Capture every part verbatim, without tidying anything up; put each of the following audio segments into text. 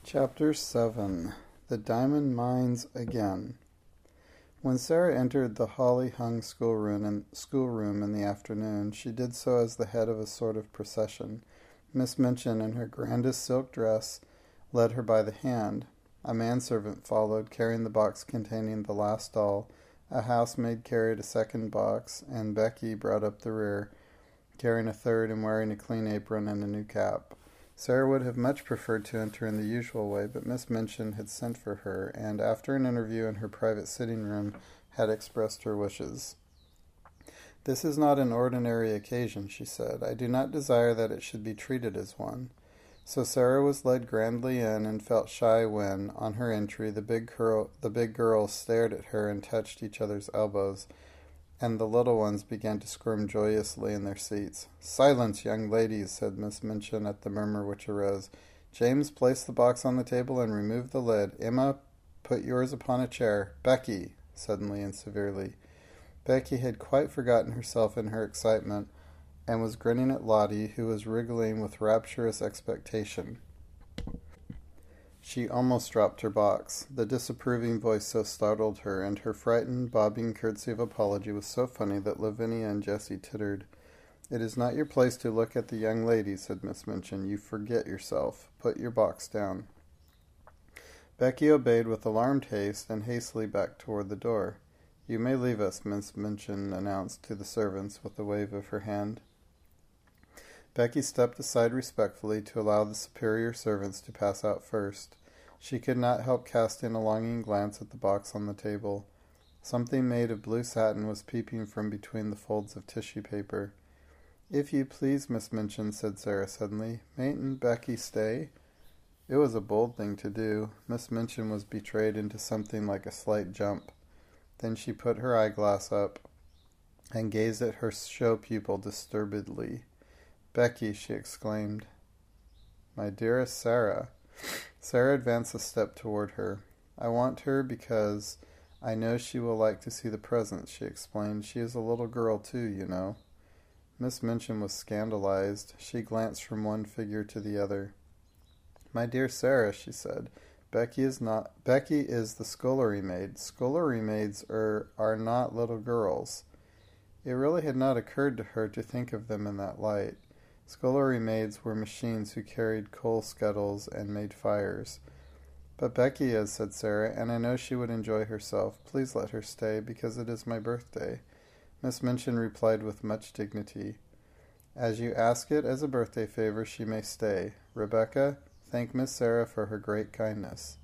Chapter seven. The Diamond Mines Again. When Sarah entered the holly-hung schoolroom in, schoolroom in the afternoon, she did so as the head of a sort of procession. Miss Minchin, in her grandest silk dress, led her by the hand. A manservant followed, carrying the box containing the last doll. A housemaid carried a second box, and Becky brought up the rear, carrying a third and wearing a clean apron and a new cap. Sarah would have much preferred to enter in the usual way, but Miss Minchin had sent for her, and after an interview in her private sitting-room, had expressed her wishes. "This is not an ordinary occasion," she said. "I do not desire that it should be treated as one." So Sarah was led grandly in, and felt shy when, on her entry, the big girl, the big girls stared at her and touched each other's elbows, and the little ones began to squirm joyously in their seats. "Silence, young ladies," said Miss Minchin at the murmur which arose. "James, place the box on the table and remove the lid. Emma, put yours upon a chair. Becky," suddenly and severely. Becky had quite forgotten herself in her excitement, and was grinning at Lottie, who was wriggling with rapturous expectation. She almost dropped her box. The disapproving voice so startled her, and her frightened, bobbing curtsy of apology was so funny that Lavinia and Jessie tittered. "It is not your place to look at the young lady," said Miss Minchin. "You forget yourself. Put your box down." Becky obeyed with alarmed haste, and hastily backed toward the door. "You may leave us," Miss Minchin announced to the servants with a wave of her hand. Becky stepped aside respectfully to allow the superior servants to pass out first. She could not help casting a longing glance at the box on the table. Something made of blue satin was peeping from between the folds of tissue paper. "If you please, Miss Minchin," said Sarah suddenly, "mayn't Becky stay?" It was a bold thing to do. Miss Minchin was betrayed into something like a slight jump. Then she put her eyeglass up and gazed at her show pupil disturbedly. "Becky," she exclaimed. "My dearest Sarah." Sarah advanced a step toward her. "I want her because I know she will like to see the presents," she explained. "She is a little girl, too, you know." Miss Minchin was scandalized. She glanced from one figure to the other. "My dear Sarah," she said, Becky is not. Becky is the scullery maid. Scullery maids are, are not little girls." It really had not occurred to her to think of them in that light. Scullery maids were machines who carried coal scuttles and made fires. "But Becky is," said Sarah, "and I know she would enjoy herself. Please let her stay, because it is my birthday." Miss Minchin replied with much dignity, "As you ask it as a birthday favor, she may stay. Rebecca, thank Miss Sarah for her great kindness."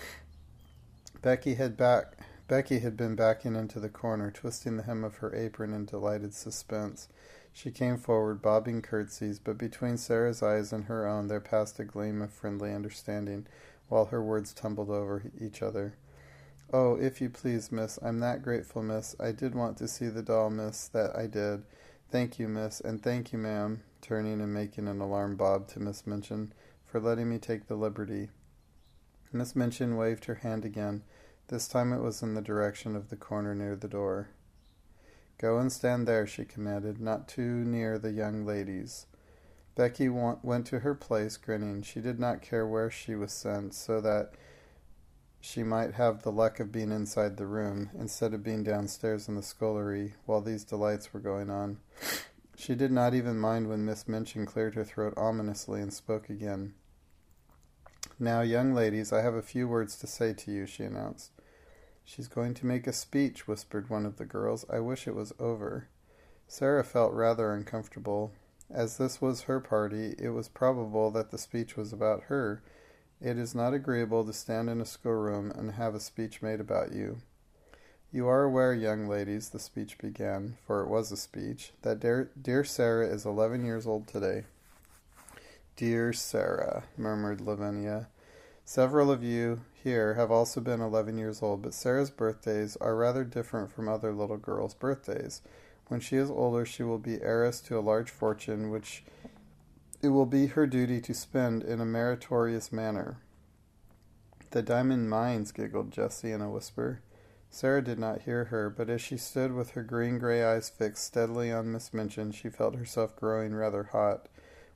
Becky had back. Becky had been backing into the corner, twisting the hem of her apron in delighted suspense. She came forward, bobbing curtsies, but between Sarah's eyes and her own there passed a gleam of friendly understanding, while her words tumbled over each other. "Oh, if you please, miss, I'm that grateful, miss. I did want to see the doll, miss, that I did. Thank you, miss, and thank you, ma'am," turning and making an alarmed bob to Miss Minchin, "for letting me take the liberty." Miss Minchin waved her hand again. This time it was in the direction of the corner near the door. "Go and stand there," she commanded, "not too near the young ladies." Becky wa- went to her place, grinning. She did not care where she was sent, so that she might have the luck of being inside the room, instead of being downstairs in the scullery, while these delights were going on. She did not even mind when Miss Minchin cleared her throat ominously and spoke again. "Now, young ladies, I have a few words to say to you," she announced. "She's going to make a speech," whispered one of the girls. "I wish it was over." Sarah felt rather uncomfortable. As this was her party, it was probable that the speech was about her. It is not agreeable to stand in a schoolroom and have a speech made about you. "You are aware, young ladies," the speech began, for it was a speech, "that dear, dear Sarah is eleven years old today." "Dear Sarah," murmured Lavinia. "Several of you here have also been eleven years old, but Sarah's birthdays are rather different from other little girls' birthdays. When she is older, she will be heiress to a large fortune, which it will be her duty to spend in a meritorious manner." "The diamond mines," giggled Jessie in a whisper. Sarah did not hear her, but as she stood with her green-gray eyes fixed steadily on Miss Minchin, she felt herself growing rather hot.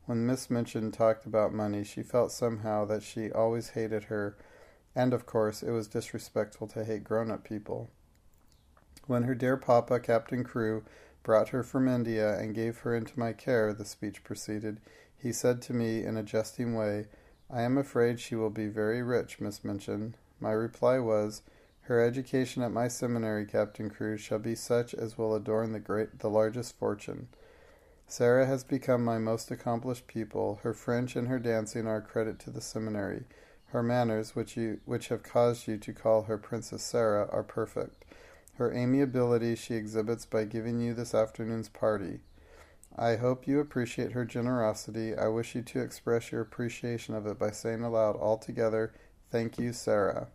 When Miss Minchin talked about money, she felt somehow that she always hated her, and of course it was disrespectful to hate grown-up people. When her dear papa, Captain Crewe, brought her from India and gave her into my care, the speech proceeded, he said to me in a jesting way, "I am afraid she will be very rich, Miss Minchin." My reply was, "Her education at my seminary, Captain Crewe, shall be such as will adorn the great, the largest fortune. Sarah has become my most accomplished pupil. Her French and her dancing are a credit to the seminary. Her manners, which you, which have caused you to call her Princess Sarah, are perfect. Her amiability she exhibits by giving you this afternoon's party. I hope you appreciate her generosity. I wish you to express your appreciation of it by saying aloud all together, 'Thank you, Sarah.'"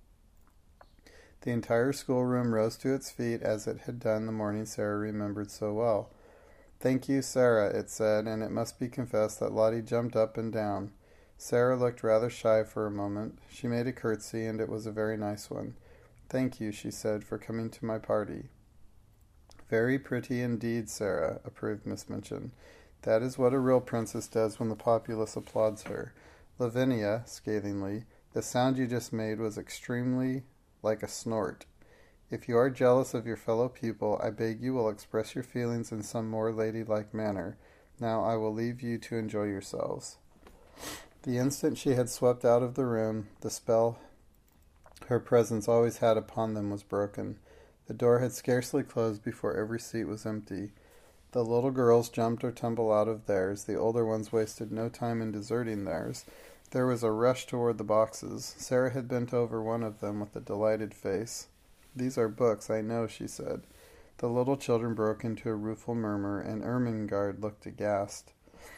The entire schoolroom rose to its feet as it had done the morning Sarah remembered so well. "Thank you, Sarah," it said, and it must be confessed that Lottie jumped up and down. Sarah looked rather shy for a moment. She made a curtsy, and it was a very nice one. "Thank you," she said, "for coming to my party." "Very pretty indeed, Sarah," approved Miss Minchin. "That is what a real princess does when the populace applauds her. Lavinia," scathingly, "the sound you just made was extremely like a snort. If you are jealous of your fellow pupil, I beg you will express your feelings in some more ladylike manner. Now I will leave you to enjoy yourselves." The instant she had swept out of the room, the spell her presence always had upon them was broken. The door had scarcely closed before every seat was empty. The little girls jumped or tumbled out of theirs. The older ones wasted no time in deserting theirs. There was a rush toward the boxes. Sarah had bent over one of them with a delighted face. "These are books, I know," she said. The little children broke into a rueful murmur, and Ermengarde looked aghast.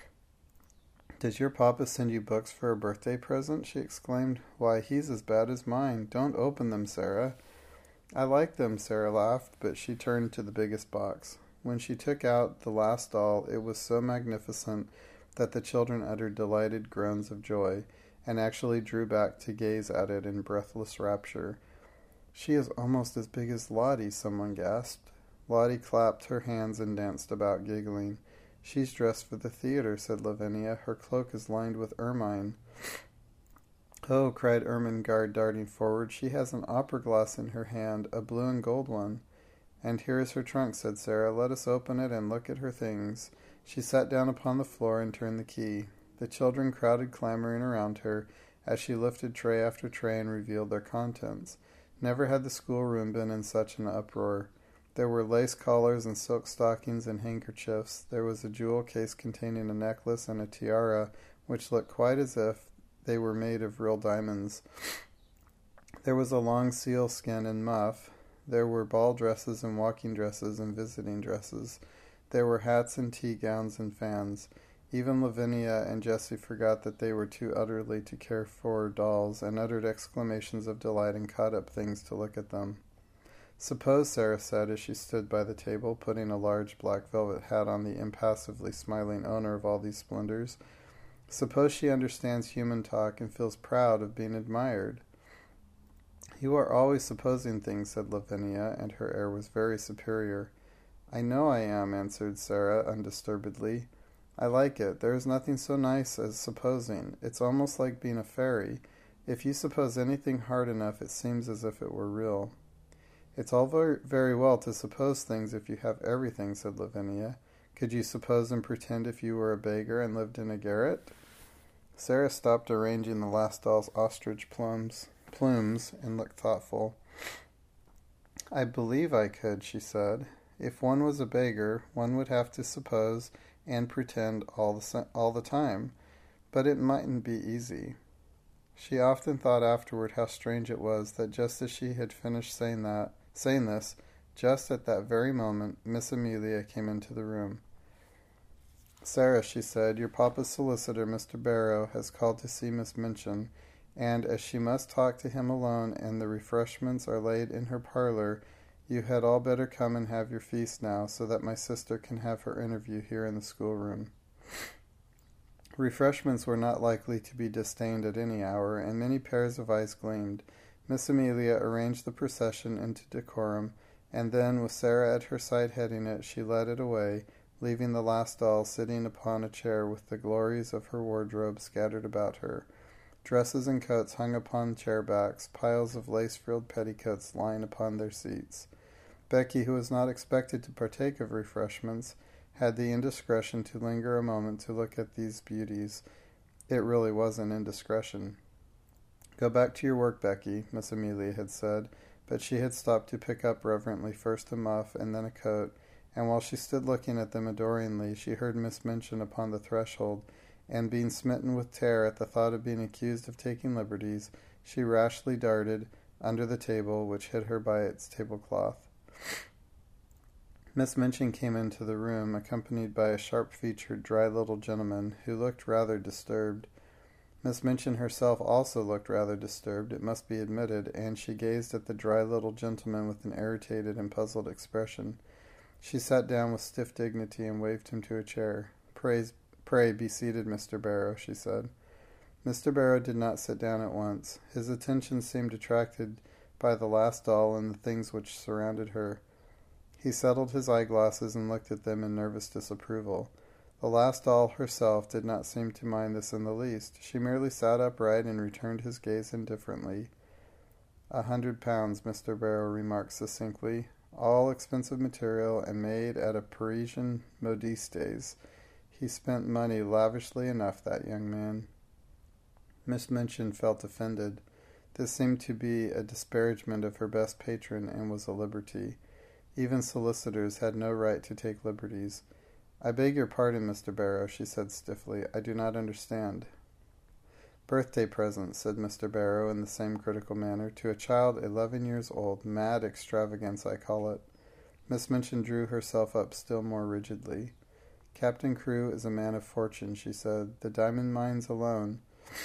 "Does your papa send you books for a birthday present?" she exclaimed. "Why, he's as bad as mine. Don't open them, Sarah." "I like them," Sarah laughed, but she turned to the biggest box. When she took out the last doll, it was so magnificent that the children uttered delighted groans of joy, and actually drew back to gaze at it in breathless rapture. "She is almost as big as Lottie," someone gasped. Lottie clapped her hands and danced about, giggling. "She's dressed for the theater," said Lavinia. "Her cloak is lined with ermine." "Oh," cried Ermengarde, darting forward, "she has an opera glass in her hand, a blue and gold one." "And here is her trunk," said Sarah. "Let us open it and look at her things." She sat down upon the floor and turned the key. The children crowded clamoring around her as she lifted tray after tray and revealed their contents. Never had the schoolroom been in such an uproar. There were lace collars and silk stockings and handkerchiefs. There was a jewel case containing a necklace and a tiara, which looked quite as if they were made of real diamonds. There was a long sealskin and muff. There were ball dresses and walking dresses and visiting dresses. There were hats and tea gowns and fans. Even Lavinia and Jessie forgot that they were too utterly to care for dolls, and uttered exclamations of delight and caught up things to look at them. "Suppose," Sarah said, as she stood by the table, putting a large black velvet hat on the impassively smiling owner of all these splendors, "suppose she understands human talk and feels proud of being admired." "You are always supposing things," said Lavinia, and her air was very superior. "I know I am," answered Sarah undisturbedly. "I like it. There is nothing so nice as supposing. It's almost like being a fairy. If you suppose anything hard enough, it seems as if it were real." "It's all very, very well to suppose things if you have everything," said Lavinia. "Could you suppose and pretend if you were a beggar and lived in a garret?" Sarah stopped arranging the last doll's ostrich plumes, plumes and looked thoughtful. "I believe I could," she said. "If one was a beggar, one would have to suppose and pretend all the all the time, but it mightn't be easy." She often thought afterward how strange it was that just as she had finished saying that, saying this, just at that very moment, Miss Amelia came into the room. "Sarah," she said, "your papa's solicitor, Mister Barrow, has called to see Miss Minchin, and as she must talk to him alone and the refreshments are laid in her parlor, you had all better come and have your feast now, so that my sister can have her interview here in the schoolroom." Refreshments were not likely to be disdained at any hour, and many pairs of eyes gleamed. Miss Amelia arranged the procession into decorum, and then, with Sarah at her side heading it, she led it away, leaving the last doll sitting upon a chair with the glories of her wardrobe scattered about her. Dresses and coats hung upon chair backs, piles of lace-frilled petticoats lying upon their seats. Becky, who was not expected to partake of refreshments, had the indiscretion to linger a moment to look at these beauties. It really was an indiscretion. "Go back to your work, Becky," Miss Amelia had said, but she had stopped to pick up reverently first a muff and then a coat, and while she stood looking at them adoringly, she heard Miss Minchin upon the threshold, and being smitten with terror at the thought of being accused of taking liberties, she rashly darted under the table, which hid her by its tablecloth. Miss Minchin came into the room, accompanied by a sharp-featured, dry little gentleman, who looked rather disturbed. Miss Minchin herself also looked rather disturbed, it must be admitted, and she gazed at the dry little gentleman with an irritated and puzzled expression. She sat down with stiff dignity and waved him to a chair. Pray, pray be seated, Mister Barrow," she said. Mister Barrow did not sit down at once. His attention seemed attracted by the last doll and the things which surrounded her. He settled his eyeglasses and looked at them in nervous disapproval. The last doll herself did not seem to mind this in the least. She merely sat upright and returned his gaze indifferently. "A hundred pounds," Mister Barrow remarked succinctly. "All expensive material and made at a Parisian modiste's. He spent money lavishly enough, that young man." Miss Minchin felt offended. This seemed to be a disparagement of her best patron and was a liberty. Even solicitors had no right to take liberties. "I beg your pardon, Mister Barrow," she said stiffly. "I do not understand." "Birthday present," said Mister Barrow in the same critical manner, "to a child eleven years old. Mad extravagance, I call it." Miss Minchin drew herself up still more rigidly. "Captain Crewe is a man of fortune," she said. "The diamond mines alone—"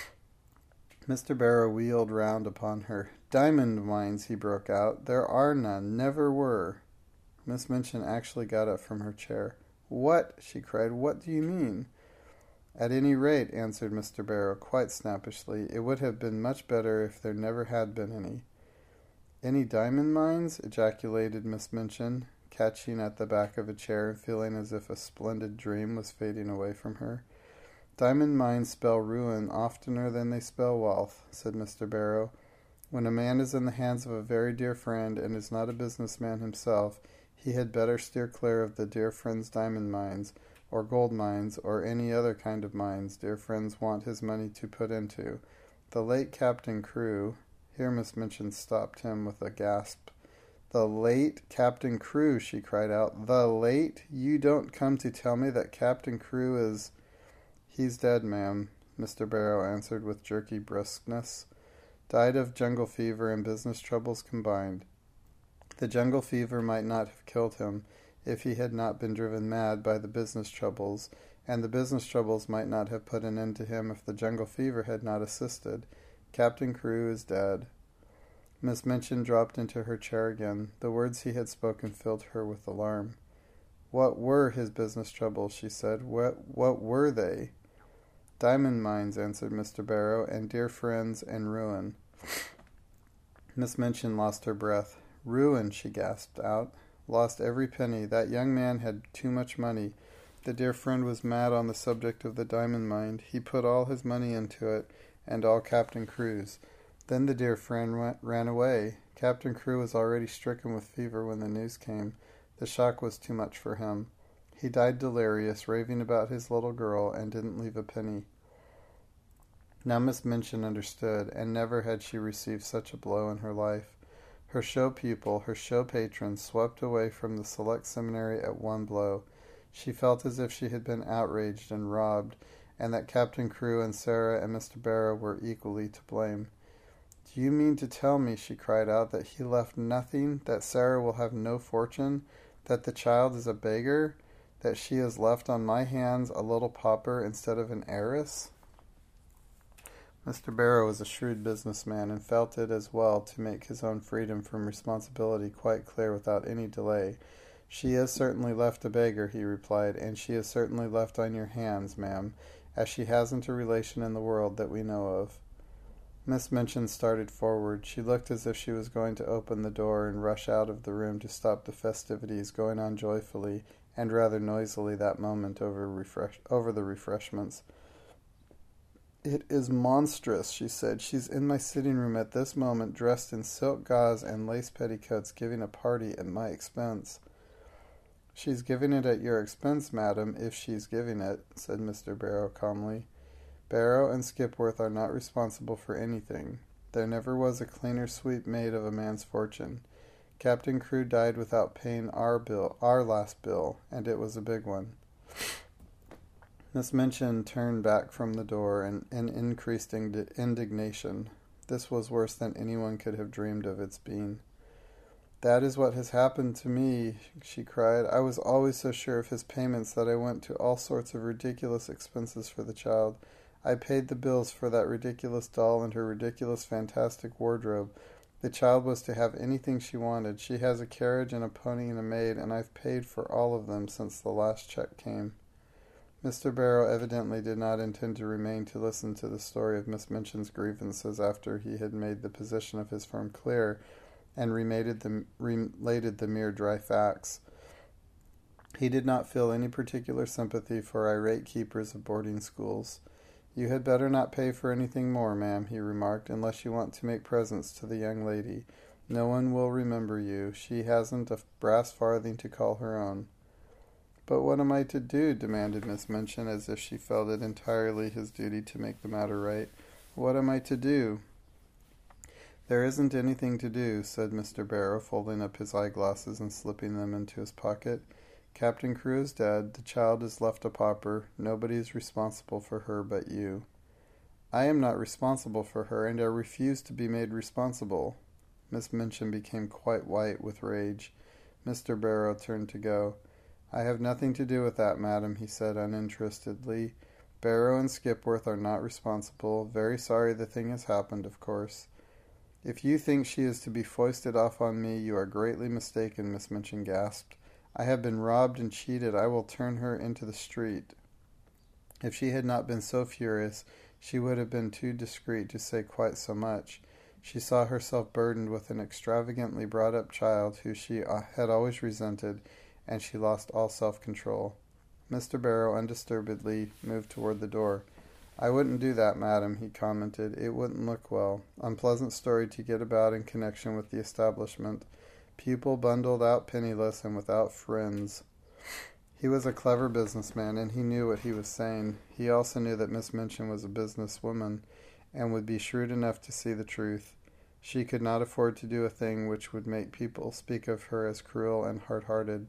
Mister Barrow wheeled round upon her. "Diamond mines," he broke out. "There are none. Never were." Miss Minchin actually got up from her chair. "What?" she cried. "What do you mean?" "At any rate," answered Mister Barrow, quite snappishly, "it would have been much better if there never had been any." "Any diamond mines?" ejaculated Miss Minchin, catching at the back of a chair and feeling as if a splendid dream was fading away from her. "Diamond mines spell ruin oftener than they spell wealth," said Mister Barrow. "When a man is in the hands of a very dear friend and is not a businessman himself, he had better steer clear of the dear friend's diamond mines, or gold mines, or any other kind of mines dear friends want his money to put into. The late Captain Crewe—" Here Miss Minchin stopped him with a gasp. "The late Captain Crewe," she cried out. "The late? You don't come to tell me that Captain Crewe is—" "He's dead, ma'am," Mister Barrow answered with jerky briskness. "Died of jungle fever and business troubles combined. The jungle fever might not have killed him if he had not been driven mad by the business troubles, and the business troubles might not have put an end to him if the jungle fever had not assisted. Captain Crewe is dead." Miss Minchin dropped into her chair again. The words he had spoken filled her with alarm. "What were his business troubles?" she said. "What, what were they?" "Diamond mines," answered Mister Barrow, "and dear friends, and ruin." Miss Minchin lost her breath. "Ruin," she gasped out. "Lost every penny. That young man had too much money. The dear friend was mad on the subject of the diamond mine. He put all his money into it, and all Captain Crewe's. Then the dear friend went, ran away. Captain Crewe was already stricken with fever when the news came. The shock was too much for him. He died delirious, raving about his little girl, and didn't leave a penny." Now Miss Minchin understood, and never had she received such a blow in her life. Her show pupil, her show patron, swept away from the select seminary at one blow. She felt as if she had been outraged and robbed, and that Captain Crewe and Sarah and Mister Barrow were equally to blame. "Do you mean to tell me," she cried out, "that he left nothing, that Sarah will have no fortune, that the child is a beggar, that she is left on my hands a little pauper instead of an heiress?" Mister Barrow was a shrewd businessman, and felt it as well to make his own freedom from responsibility quite clear without any delay. "She is certainly left a beggar," he replied, "and she is certainly left on your hands, ma'am, as she hasn't a relation in the world that we know of." Miss Minchin started forward. She looked as if she was going to open the door and rush out of the room to stop the festivities going on joyfully and rather noisily that moment over refresh over the refreshments. "It is monstrous," she said. "She's in my sitting room at this moment, dressed in silk gauze and lace petticoats, giving a party at my expense." "She's giving it at your expense, madam, if she's giving it," said Mister Barrow calmly. "Barrow and Skipworth are not responsible for anything. There never was a cleaner sweep made of a man's fortune. Captain Crewe died without paying our bill, our last bill, and it was a big one." Miss Minchin turned back from the door in, in increased ind- indignation. This was worse than anyone could have dreamed of its being. "That is what has happened to me," she cried. "I was always so sure of his payments that I went to all sorts of ridiculous expenses for the child. I paid the bills for that ridiculous doll and her ridiculous fantastic wardrobe. The child was to have anything she wanted. She has a carriage and a pony and a maid, and I've paid for all of them since the last check came." Mister Barrow evidently did not intend to remain to listen to the story of Miss Minchin's grievances after he had made the position of his firm clear and related the, related the mere dry facts. He did not feel any particular sympathy for irate keepers of boarding schools. "You had better not pay for anything more, ma'am," he remarked, "unless you want to make presents to the young lady. No one will remember you. She hasn't a brass farthing to call her own." "But what am I to do?" demanded Miss Minchin, as if she felt it entirely his duty to make the matter right. "What am I to do?" "There isn't anything to do," said Mister Barrow, folding up his eyeglasses and slipping them into his pocket. "Captain Crewe is dead. The child is left a pauper. Nobody is responsible for her but you." "I am not responsible for her, and I refuse to be made responsible." Miss Minchin became quite white with rage. Mister Barrow turned to go. "I have nothing to do with that, madam," he said uninterestedly. "Barrow and Skipworth are not responsible. Very sorry the thing has happened, of course." "If you think she is to be foisted off on me, you are greatly mistaken," Miss Minchin gasped. "I have been robbed and cheated. I will turn her into the street." If she had not been so furious, she would have been too discreet to say quite so much. She saw herself burdened with an extravagantly brought-up child who she had always resented, and she lost all self-control. Mister Barrow undisturbedly moved toward the door. "I wouldn't do that, madam," he commented. "It wouldn't look well. Unpleasant story to get about in connection with the establishment. Pupil bundled out penniless and without friends." He was a clever businessman, and he knew what he was saying. He also knew that Miss Minchin was a businesswoman, and would be shrewd enough to see the truth. She could not afford to do a thing which would make people speak of her as cruel and hard-hearted.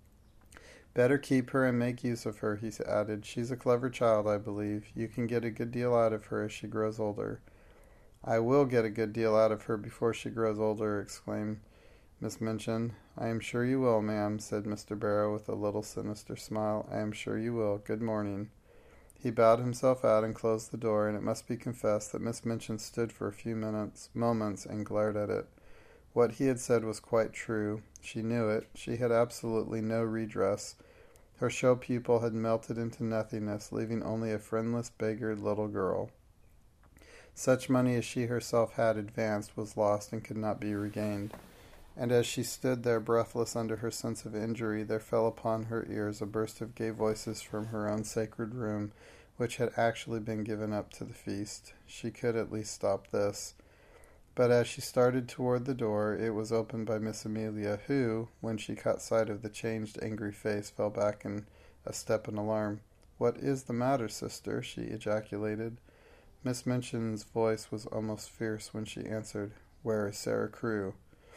"Better keep her and make use of her," he added. "She's a clever child, I believe. You can get a good deal out of her as she grows older." "I will get a good deal out of her before she grows older," exclaimed Miss Minchin. "I am sure you will, ma'am," said Mister Barrow with a little sinister smile. "I am sure you will. Good morning." He bowed himself out and closed the door, and it must be confessed that Miss Minchin stood for a few minutes, moments and glared at it. What he had said was quite true. She knew it. She had absolutely no redress. Her show pupil had melted into nothingness, leaving only a friendless, beggared little girl. Such money as she herself had advanced was lost and could not be regained. And as she stood there breathless under her sense of injury, there fell upon her ears a burst of gay voices from her own sacred room, which had actually been given up to the feast. She could at least stop this. But as she started toward the door, it was opened by Miss Amelia, who, when she caught sight of the changed, angry face, fell back in a step in alarm. "What is the matter, sister?" she ejaculated. Miss Minchin's voice was almost fierce when she answered, "Where is Sarah Crewe?"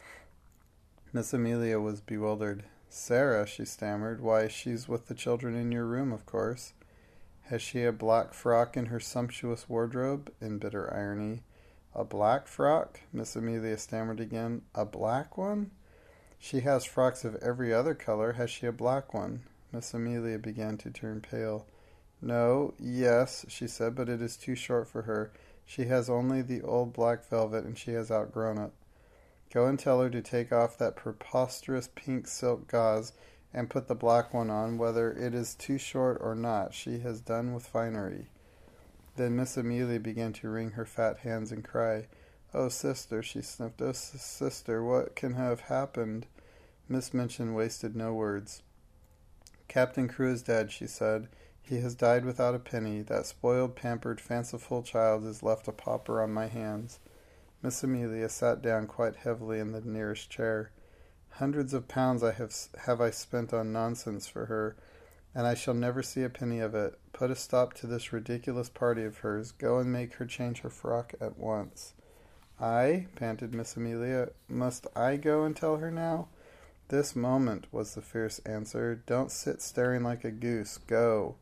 Miss Amelia was bewildered. "Sarah," she stammered. "Why, she's with the children in your room, of course." "Has she a black frock in her sumptuous wardrobe?" in bitter irony. "A black frock?" Miss Amelia stammered again. "A black one?" "She has frocks of every other color. Has she a black one?" Miss Amelia began to turn pale. "No, yes," she said, "but it is too short for her. She has only the old black velvet, and she has outgrown it. Go and tell her to take off that preposterous pink silk gauze and put the black one on, whether it is too short or not. She has done with finery." Then Miss Amelia began to wring her fat hands and cry. "Oh, sister," she sniffed. "Oh, sister, what can have happened?" Miss Minchin wasted no words. Captain Crewe is dead, she said. He has died without a penny. That spoiled, pampered, fanciful child is left a pauper on my hands. Miss Amelia sat down quite heavily in the nearest chair. Hundreds of pounds I have have I spent on nonsense for her, and I shall never see a penny of it. Put a stop to this ridiculous party of hers. Go and make her change her frock at once. I, panted Miss Amelia. Must I go and tell her now? This moment, was the fierce answer. Don't sit staring like a goose. Go.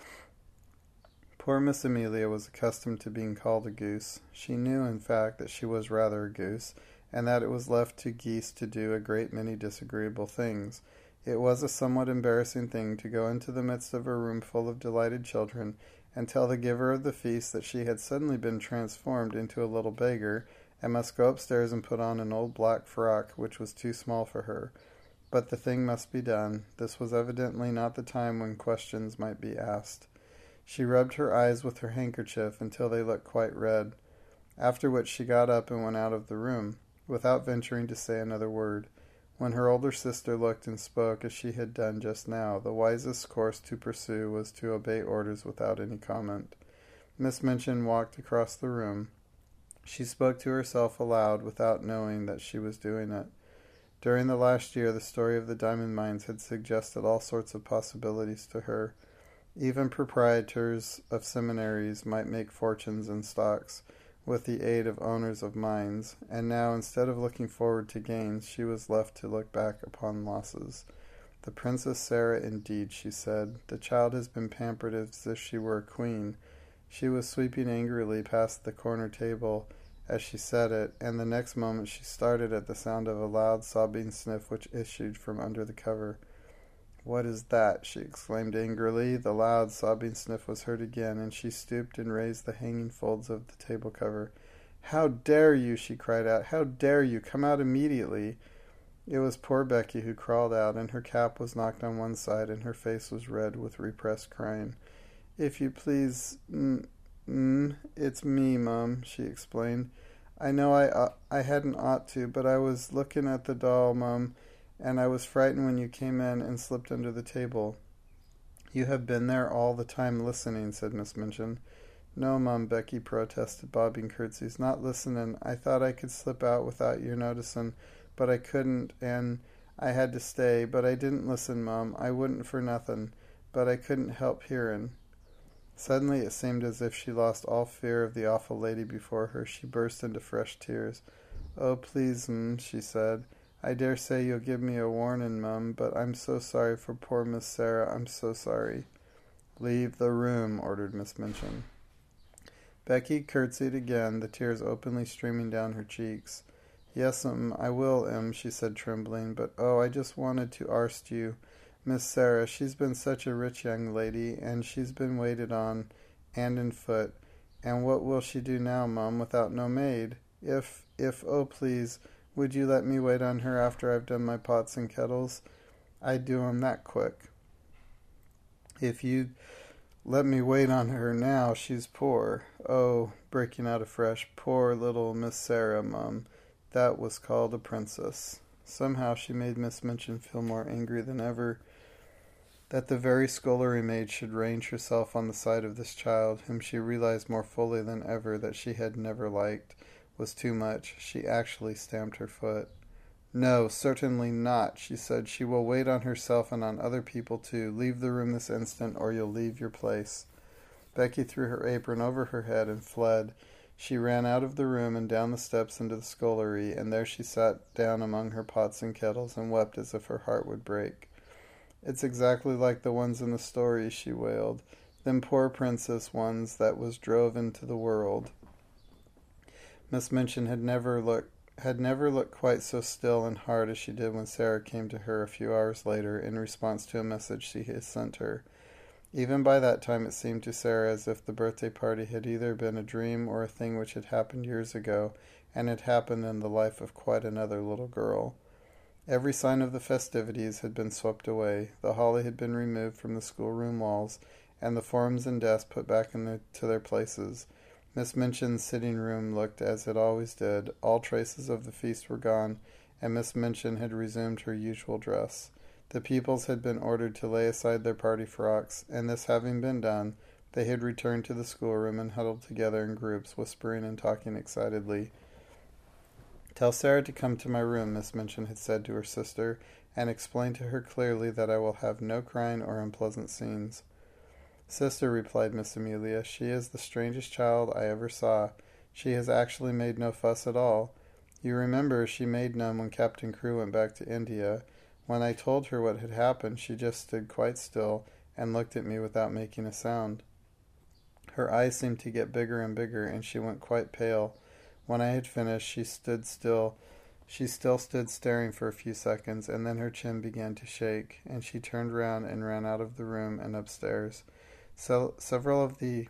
Poor Miss Amelia was accustomed to being called a goose. She knew, in fact, that she was rather a goose, and that it was left to geese to do a great many disagreeable things. It was a somewhat embarrassing thing to go into the midst of a room full of delighted children and tell the giver of the feast that she had suddenly been transformed into a little beggar, and must go upstairs and put on an old black frock which was too small for her. But the thing must be done. This was evidently not the time when questions might be asked. She rubbed her eyes with her handkerchief until they looked quite red, after which she got up and went out of the room, without venturing to say another word. When her older sister looked and spoke as she had done just now, the wisest course to pursue was to obey orders without any comment. Miss Minchin walked across the room. She spoke to herself aloud without knowing that she was doing it. During the last year, the story of the diamond mines had suggested all sorts of possibilities to her. Even proprietors of seminaries might make fortunes in stocks with the aid of owners of mines, and now, instead of looking forward to gains, she was left to look back upon losses. The Princess Sarah, indeed, she said. The child has been pampered as if she were a queen. She was sweeping angrily past the corner table as she said it, and the next moment she started at the sound of a loud sobbing sniff which issued from under the cover. "What is that?" she exclaimed angrily. The loud sobbing sniff was heard again, and she stooped and raised the hanging folds of the table cover. "How dare you?" she cried out. "How dare you? Come out immediately." It was poor Becky who crawled out, and her cap was knocked on one side, and her face was red with repressed crying. "If you please, mm, mm, it's me, Mum," she explained. "I know I uh, I hadn't ought to, but I was looking at the doll, Mum, and I was frightened when you came in and slipped under the table." "You have been there all the time listening," said Miss Minchin. "No, Mum," Becky protested, bobbing curtsies. "Not listening. I thought I could slip out without your noticing, but I couldn't, and I had to stay. But I didn't listen, Mum. I wouldn't for nothing. But I couldn't help hearing." Suddenly it seemed as if she lost all fear of the awful lady before her. She burst into fresh tears. "Oh, please, Mum," she said. "I dare say you'll give me a warning, Mum, but I'm so sorry for poor Miss Sarah. I'm so sorry." "Leave the room," ordered Miss Minchin. Becky curtsied again, the tears openly streaming down her cheeks. "Yes, um, I will, Em," she said, trembling, "but oh, I just wanted to arst you. Miss Sarah, she's been such a rich young lady, and she's been waited on, hand and foot, and what will she do now, Mum, without no maid? If, if, oh, please, would you let me wait on her after I've done my pots and kettles? I'd do 'em that quick." "If you'd let me wait on her now, she's poor. Oh," breaking out afresh, "poor little Miss Sarah, Mum. That was called a princess." Somehow she made Miss Minchin feel more angry than ever. That the very scullery maid should range herself on the side of this child, whom she realized more fully than ever that she had never liked, was too much. She actually stamped her foot. "No, certainly not," she said. "She will wait on herself and on other people too. Leave the room this instant, or you'll leave your place." Becky threw her apron over her head and fled. She ran out of the room and down the steps into the scullery, and there she sat down among her pots and kettles and wept as if her heart would break. "It's exactly like the ones in the stories," she wailed. "Them poor princess ones that was drove into the world." Miss Minchin had never looked had never looked quite so still and hard as she did when Sarah came to her a few hours later in response to a message she had sent her. Even by that time it seemed to Sarah as if the birthday party had either been a dream or a thing which had happened years ago, and had happened in the life of quite another little girl. Every sign of the festivities had been swept away. The holly had been removed from the schoolroom walls, and the forms and desks put back into their places. Miss Minchin's sitting room looked as it always did. All traces of the feast were gone, and Miss Minchin had resumed her usual dress. The pupils had been ordered to lay aside their party frocks, and this having been done, they had returned to the schoolroom and huddled together in groups, whispering and talking excitedly. "Tell Sarah to come to my room," Miss Minchin had said to her sister, "and explain to her clearly that I will have no crying or unpleasant scenes." "Sister," replied Miss Amelia, "she is the strangest child I ever saw. She has actually made no fuss at all. You remember she made none when Captain Crewe went back to India. When I told her what had happened, she just stood quite still and looked at me without making a sound. Her eyes seemed to get bigger and bigger, and she went quite pale. When I had finished, she stood still. She still stood staring for a few seconds, and then her chin began to shake, and she turned round and ran out of the room and upstairs. So, several of the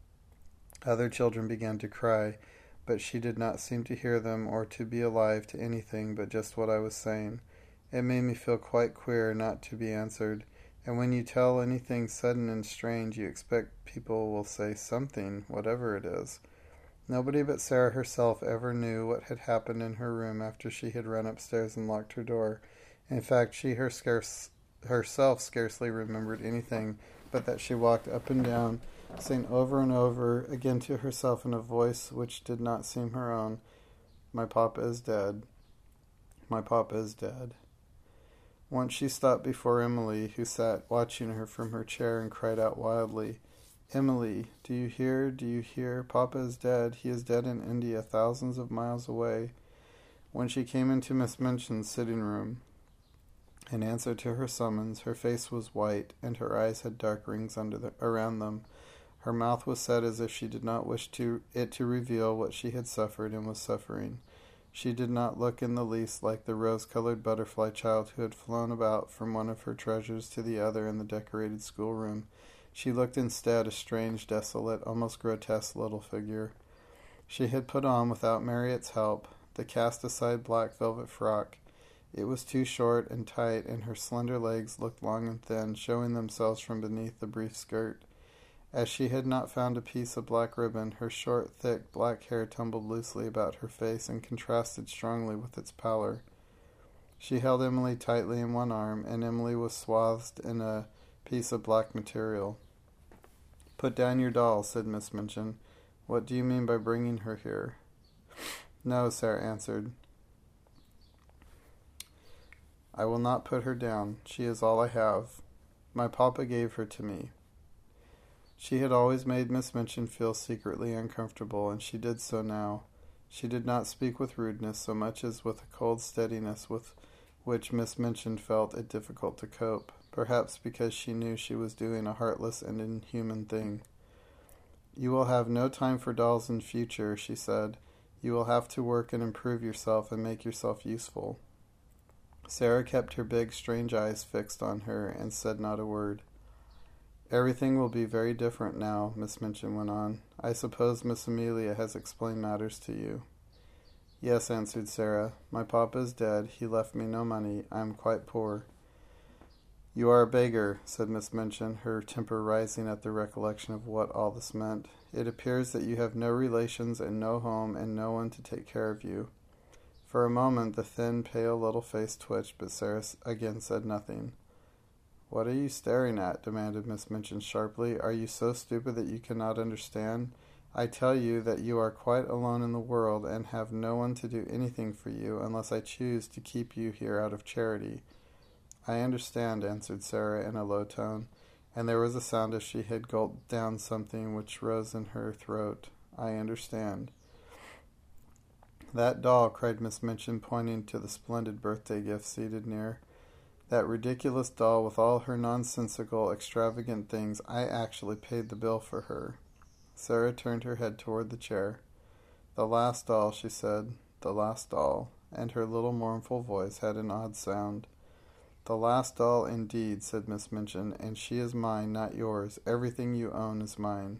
other children began to cry, but she did not seem to hear them or to be alive to anything but just what I was saying. It made me feel quite queer not to be answered, and when you tell anything sudden and strange, you expect people will say something, whatever it is. Nobody but Sarah herself ever knew what had happened in her room after she had run upstairs and locked her door. In fact, she her scarce, herself scarcely remembered anything but that she walked up and down, saying over and over again to herself in a voice which did not seem her own, "My papa is dead. My papa is dead." Once she stopped before Emily, who sat watching her from her chair, and cried out wildly, "Emily, do you hear? Do you hear? Papa is dead. He is dead in India, thousands of miles away." When she came into Miss Minchin's sitting room, in answer to her summons, her face was white, and her eyes had dark rings under the, around them. Her mouth was set as if she did not wish to, it to reveal what she had suffered and was suffering. She did not look in the least like the rose-colored butterfly child who had flown about from one of her treasures to the other in the decorated schoolroom. She looked instead a strange, desolate, almost grotesque little figure. She had put on, without Marriott's help, the cast-aside black velvet frock. It was too short and tight, and her slender legs looked long and thin, showing themselves from beneath the brief skirt. As she had not found a piece of black ribbon, her short, thick, black hair tumbled loosely about her face and contrasted strongly with its pallor. She held Emily tightly in one arm, and Emily was swathed in a piece of black material. "Put down your doll," said Miss Minchin. "What do you mean by bringing her here?" "No," Sarah answered. "I will not put her down. She is all I have. My papa gave her to me." She had always made Miss Minchin feel secretly uncomfortable, and she did so now. She did not speak with rudeness so much as with a cold steadiness with which Miss Minchin felt it difficult to cope, perhaps because she knew she was doing a heartless and inhuman thing. "You will have no time for dolls in future," she said. "You will have to work and improve yourself and make yourself useful." Sarah kept her big, strange eyes fixed on her and said not a word. "Everything will be very different now," Miss Minchin went on. "I suppose Miss Amelia has explained matters to you." "Yes," answered Sarah. "My papa is dead. He left me no money. I am quite poor." "You are a beggar," said Miss Minchin, her temper rising at the recollection of what all this meant. "It appears that you have no relations and no home and no one to take care of you." For a moment the thin, pale little face twitched, but Sarah again said nothing. "What are you staring at?" demanded Miss Minchin sharply. "Are you so stupid that you cannot understand? I tell you that you are quite alone in the world, and have no one to do anything for you, unless I choose to keep you here out of charity." "I understand," answered Sarah in a low tone, and there was a sound as she had gulped down something which rose in her throat. "I understand." "That doll," cried Miss Minchin, pointing to the splendid birthday gift seated near. "That ridiculous doll with all her nonsensical, extravagant things, I actually paid the bill for her." Sarah turned her head toward the chair. "The last doll," she said, "the last doll," and her little mournful voice had an odd sound. "The last doll, indeed," said Miss Minchin, "and she is mine, not yours. Everything you own is mine."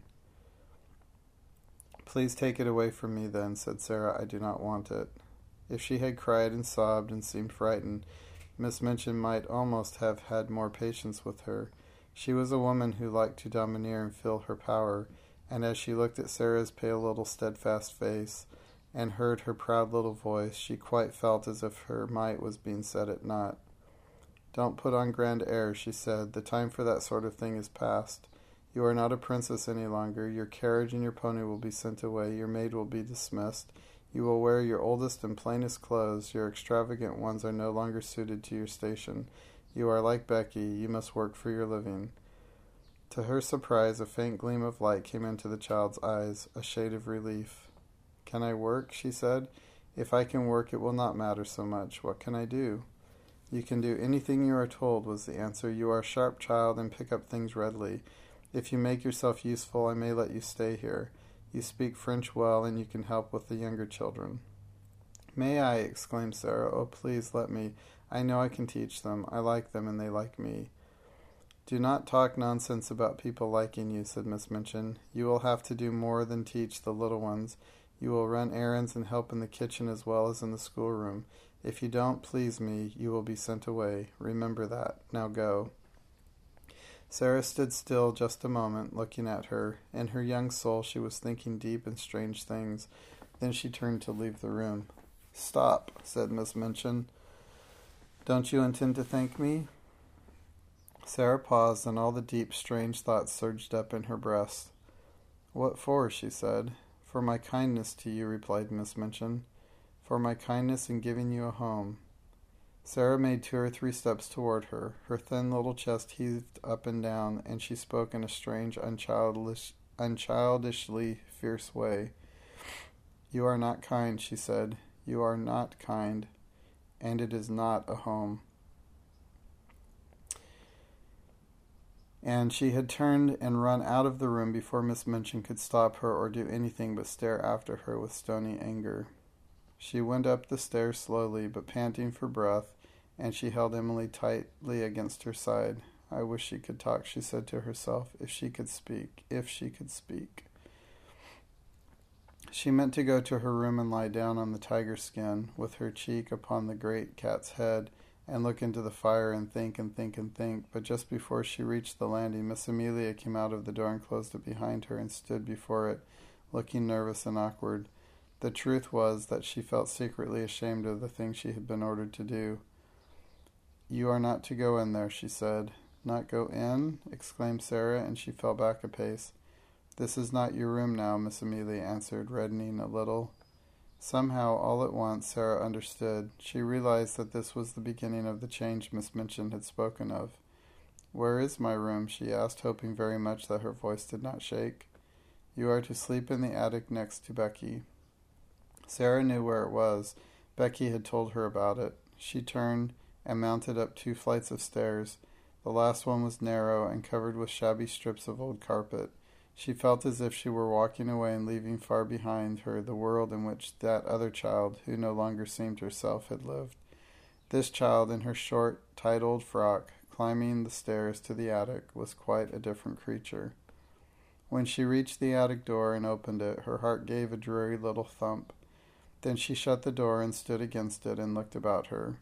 "Please take it away from me, then," said Sarah. "I do not want it." If she had cried and sobbed and seemed frightened, Miss Minchin might almost have had more patience with her. She was a woman who liked to domineer and feel her power, and as she looked at Sarah's pale little steadfast face and heard her proud little voice, she quite felt as if her might was being set at naught. "Don't put on grand airs," she said. "The time for that sort of thing is past. You are not a princess any longer. Your carriage and your pony will be sent away. Your maid will be dismissed. You will wear your oldest and plainest clothes. Your extravagant ones are no longer suited to your station. You are like Becky. You must work for your living." To her surprise, a faint gleam of light came into the child's eyes, a shade of relief. "Can I work?" she said. "If I can work, it will not matter so much. What can I do?" "You can do anything you are told," was the answer. "You are a sharp child and pick up things readily. If you make yourself useful, I may let you stay here. You speak French well, and you can help with the younger children." "May I?" exclaimed Sarah. "Oh, please let me. I know I can teach them. I like them, and they like me." "Do not talk nonsense about people liking you," said Miss Minchin. "You will have to do more than teach the little ones. You will run errands and help in the kitchen as well as in the schoolroom. If you don't please me, you will be sent away. Remember that. Now go." Sarah stood still just a moment, looking at her. In her young soul she was thinking deep and strange things. Then she turned to leave the room. "Stop," said Miss Minchin. "Don't you intend to thank me?" Sarah paused, and all the deep, strange thoughts surged up in her breast. "What for?" she said. "For my kindness to you," replied Miss Minchin. "For my kindness in giving you a home." Sarah made two or three steps toward her. Her thin little chest heaved up and down, and she spoke in a strange, unchildish, unchildishly fierce way. "You are not kind," she said. "You are not kind, and it is not a home." And she had turned and run out of the room before Miss Minchin could stop her or do anything but stare after her with stony anger. She went up the stairs slowly, but panting for breath, and she held Emily tightly against her side. "I wish she could talk," she said to herself. "If she could speak. If she could speak." She meant to go to her room and lie down on the tiger skin, with her cheek upon the great cat's head, and look into the fire and think and think and think, but just before she reached the landing, Miss Amelia came out of the door and closed it behind her and stood before it, looking nervous and awkward. The truth was that she felt secretly ashamed of the thing she had been ordered to do. "You are not to go in there," she said. "Not go in?" exclaimed Sarah, and she fell back a pace. "This is not your room now," Miss Amelia answered, reddening a little. Somehow, all at once, Sarah understood. She realized that this was the beginning of the change Miss Minchin had spoken of. "Where is my room?" she asked, hoping very much that her voice did not shake. "You are to sleep in the attic next to Becky." Sarah knew where it was. Becky had told her about it. She turned and mounted up two flights of stairs. The last one was narrow and covered with shabby strips of old carpet. She felt as if she were walking away and leaving far behind her the world in which that other child, who no longer seemed herself, had lived. This child, in her short, tight old frock, climbing the stairs to the attic, was quite a different creature. When she reached the attic door and opened it, her heart gave a dreary little thump. Then she shut the door and stood against it and looked about her.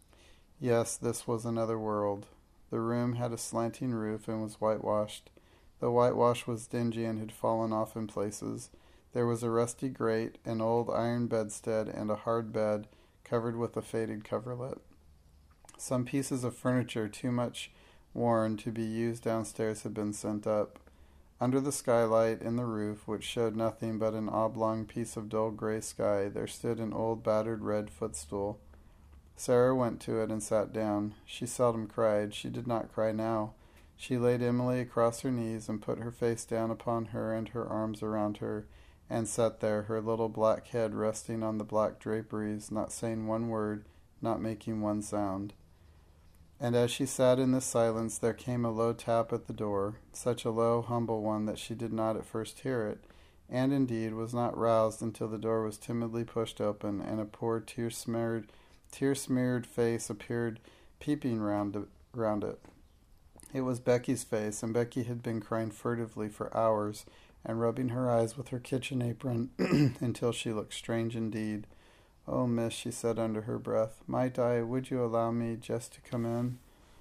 Yes, this was another world. The room had a slanting roof and was whitewashed. The whitewash was dingy and had fallen off in places. There was a rusty grate, an old iron bedstead, and a hard bed covered with a faded coverlet. Some pieces of furniture too much worn to be used downstairs had been sent up. Under the skylight in the roof, which showed nothing but an oblong piece of dull gray sky, there stood an old battered red footstool. Sarah went to it and sat down. She seldom cried. She did not cry now. She laid Emily across her knees and put her face down upon her and her arms around her, and sat there, her little black head resting on the black draperies, not saying one word, not making one sound. And as she sat in this silence, there came a low tap at the door, such a low, humble one that she did not at first hear it, and indeed was not roused until the door was timidly pushed open, and a poor tear-smeared, tear-smeared face appeared peeping round it, round it. It was Becky's face, and Becky had been crying furtively for hours, and rubbing her eyes with her kitchen apron until she looked strange indeed. "Oh, miss," she said under her breath, "might I, would you allow me just to come in?"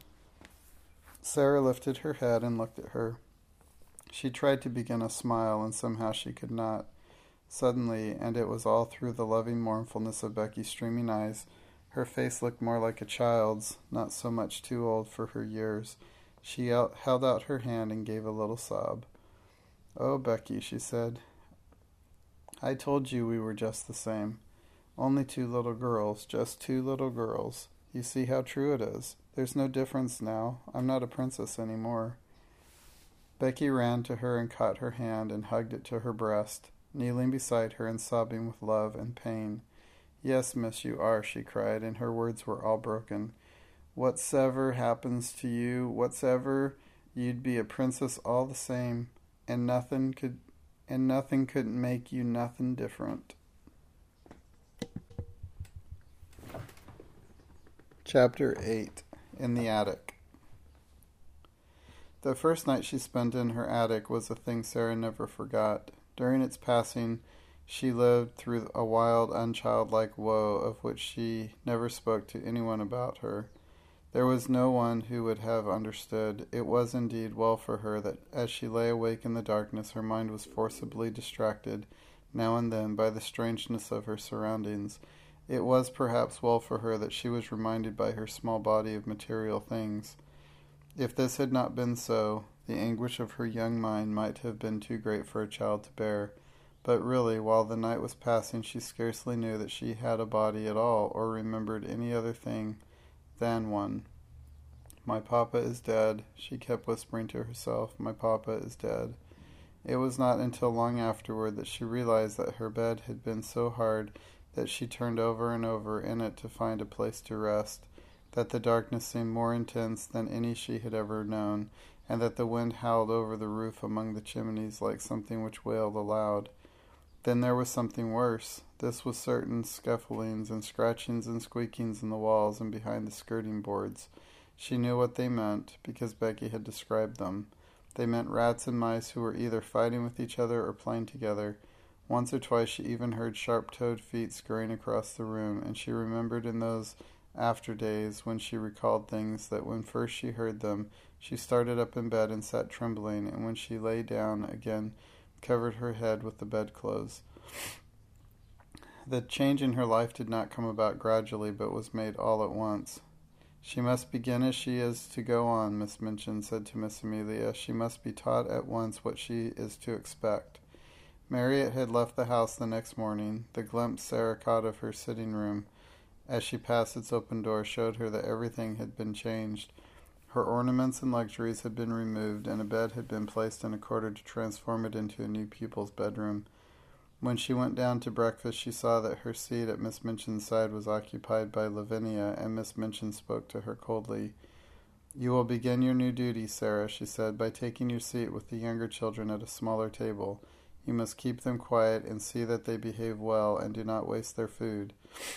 Sarah lifted her head and looked at her. She tried to begin a smile, and somehow she could not. Suddenly, and it was all through the loving mournfulness of Becky's streaming eyes, Her face looked more like a child's, not so much too old for her years. She out, held out her hand and gave a little sob. "Oh, Becky," she said, "I told you we were just the same. Only two little girls, just two little girls. You see how true it is. There's no difference now. I'm not a princess any more." Becky ran to her and caught her hand and hugged it to her breast, kneeling beside her and sobbing with love and pain. "Yes, miss, you are," she cried, and her words were all broken. "Whatsever happens to you, whatsever, you'd be a princess all the same, and nothing could, and nothing couldn't make you nothing different." Chapter eight. In the Attic. The first night she spent in her attic was a thing Sarah never forgot. During its passing, she lived through a wild, unchildlike woe of which she never spoke to anyone about her. There was no one who would have understood. It was indeed well for her that as she lay awake in the darkness, her mind was forcibly distracted, now and then, by the strangeness of her surroundings. It was perhaps well for her that she was reminded by her small body of material things. If this had not been so, the anguish of her young mind might have been too great for a child to bear. But really, while the night was passing, she scarcely knew that she had a body at all, or remembered any other thing than one. "My papa is dead," she kept whispering to herself. "My papa is dead." It was not until long afterward that she realized that her bed had been so hard that she turned over and over in it to find a place to rest, that the darkness seemed more intense than any she had ever known, and that the wind howled over the roof among the chimneys like something which wailed aloud. Then there was something worse. This was certain scufflings and scratchings and squeakings in the walls and behind the skirting boards. She knew what they meant, because Becky had described them. They meant rats and mice who were either fighting with each other or playing together. Once or twice she even heard sharp-toed feet scurrying across the room, and she remembered in those after days when she recalled things that when first she heard them, she started up in bed and sat trembling, and when she lay down again, covered her head with the bedclothes. The change in her life did not come about gradually, but was made all at once. "She must begin as she is to go on," Miss Minchin said to Miss Amelia. "She must be taught at once what she is to expect." Marriott had left the house the next morning. The glimpse Sarah caught of her sitting room as she passed its open door showed her that everything had been changed. Her ornaments and luxuries had been removed, and a bed had been placed in a corner to transform it into a new pupil's bedroom. When she went down to breakfast, she saw that her seat at Miss Minchin's side was occupied by Lavinia, and Miss Minchin spoke to her coldly. "You will begin your new duty, Sarah," she said, "by taking your seat with the younger children at a smaller table. You must keep them quiet and see that they behave well and do not waste their food.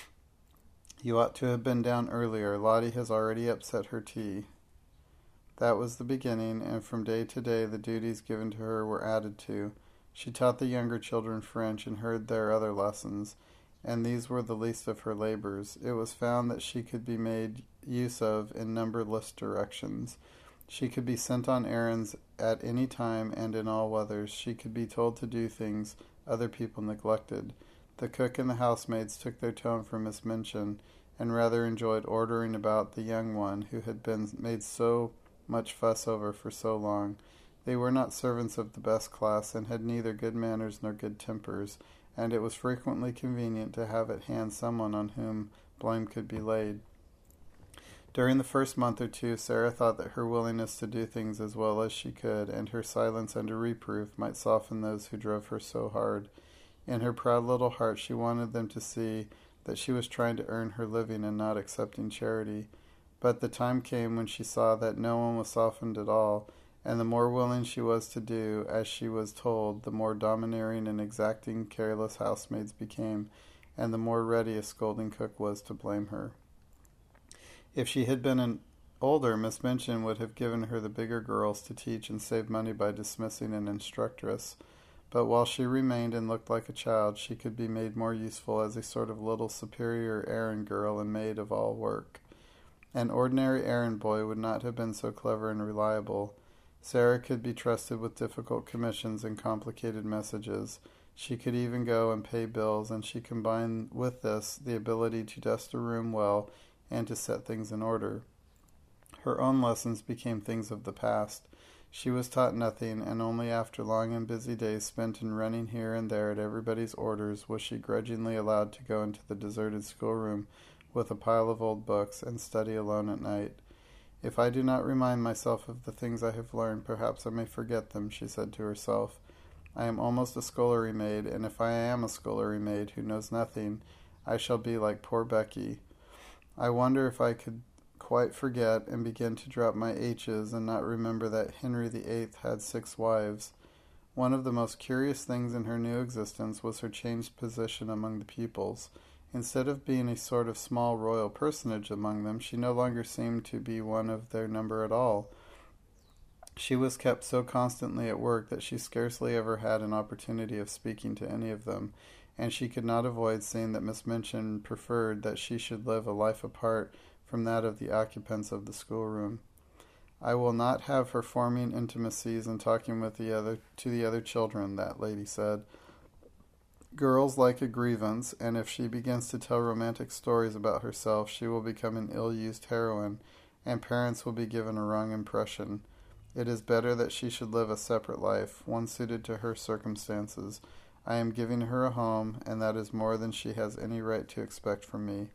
You ought to have been down earlier. Lottie has already upset her tea." That was the beginning, and from day to day the duties given to her were added to. She taught the younger children French and heard their other lessons, and these were the least of her labors. It was found that she could be made use of in numberless directions. She could be sent on errands at any time and in all weathers. She could be told to do things other people neglected. The cook and the housemaids took their tone from Miss Minchin, and rather enjoyed ordering about the young one who had been made so much fuss over for so long. They were not servants of the best class, and had neither good manners nor good tempers, and it was frequently convenient to have at hand someone on whom blame could be laid. During the first month or two, Sarah thought that her willingness to do things as well as she could, and her silence under reproof, might soften those who drove her so hard. In her proud little heart she wanted them to see that she was trying to earn her living and not accepting charity. But the time came when she saw that no one was softened at all, and the more willing she was to do as she was told, the more domineering and exacting careless housemaids became, and the more ready a scolding cook was to blame her. If she had been an older, Miss Minchin would have given her the bigger girls to teach and save money by dismissing an instructress. But while she remained and looked like a child, she could be made more useful as a sort of little superior errand girl and maid of all work. An ordinary errand boy would not have been so clever and reliable. Sarah could be trusted with difficult commissions and complicated messages. She could even go and pay bills, and she combined with this the ability to dust a room well and to set things in order. Her own lessons became things of the past. She was taught nothing, and only after long and busy days spent in running here and there at everybody's orders was she grudgingly allowed to go into the deserted schoolroom with a pile of old books and study alone at night. "If I do not remind myself of the things I have learned, perhaps I may forget them," she said to herself. "I am almost a scullery maid, and if I am a scullery maid who knows nothing, I shall be like poor Becky. I wonder if I could quite forget and begin to drop my H's and not remember that Henry the Eighth had six wives." One of the most curious things in her new existence was her changed position among the pupils. Instead of being a sort of small royal personage among them, she no longer seemed to be one of their number at all. She was kept so constantly at work that she scarcely ever had an opportunity of speaking to any of them, and she could not avoid seeing that Miss Minchin preferred that she should live a life apart from that of the occupants of the schoolroom. "I will not have her forming intimacies and talking with the other to the other children," that lady said. "Girls like a grievance, and if she begins to tell romantic stories about herself, she will become an ill-used heroine, and parents will be given a wrong impression. It is better that she should live a separate life, one suited to her circumstances. I am giving her a home, and that is more than she has any right to expect from me."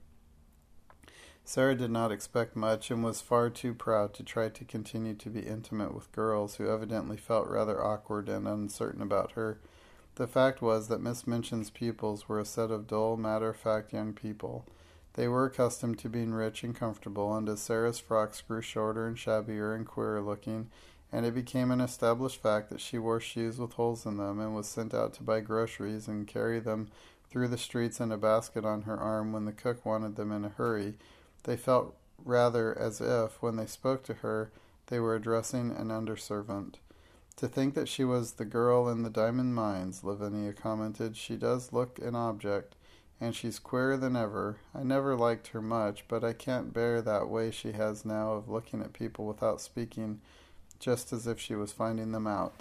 Sarah did not expect much, and was far too proud to try to continue to be intimate with girls who evidently felt rather awkward and uncertain about her. The fact was that Miss Minchin's pupils were a set of dull, matter-of-fact young people. They were accustomed to being rich and comfortable, and as Sarah's frocks grew shorter and shabbier and queerer looking, and it became an established fact that she wore shoes with holes in them and was sent out to buy groceries and carry them through the streets in a basket on her arm when the cook wanted them in a hurry, they felt rather as if, when they spoke to her, they were addressing an underservant. "To think that she was the girl in the diamond mines," Lavinia commented. "She does look an object, and she's queerer than ever. I never liked her much, but I can't bear that way she has now of looking at people without speaking, just as if she was finding them out."